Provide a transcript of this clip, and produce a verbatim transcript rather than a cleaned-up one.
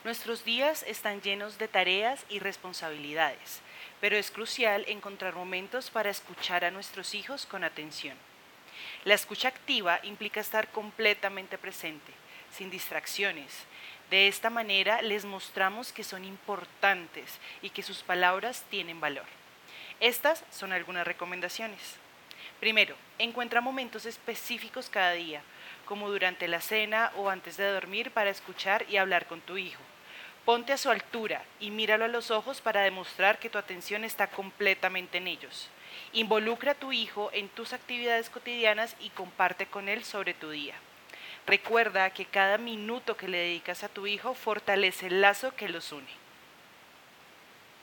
Nuestros días están llenos de tareas y responsabilidades, pero es crucial encontrar momentos para escuchar a nuestros hijos con atención. La escucha activa implica estar completamente presente, sin distracciones. De esta manera les mostramos que son importantes y que sus palabras tienen valor. Estas son algunas recomendaciones. Primero, encuentra momentos específicos cada día, como durante la cena o antes de dormir, para escuchar y hablar con tu hijo. Ponte a su altura y míralo a los ojos para demostrar que tu atención está completamente en ellos. Involucra a tu hijo en tus actividades cotidianas y comparte con él sobre tu día. Recuerda que cada minuto que le dedicas a tu hijo fortalece el lazo que los une.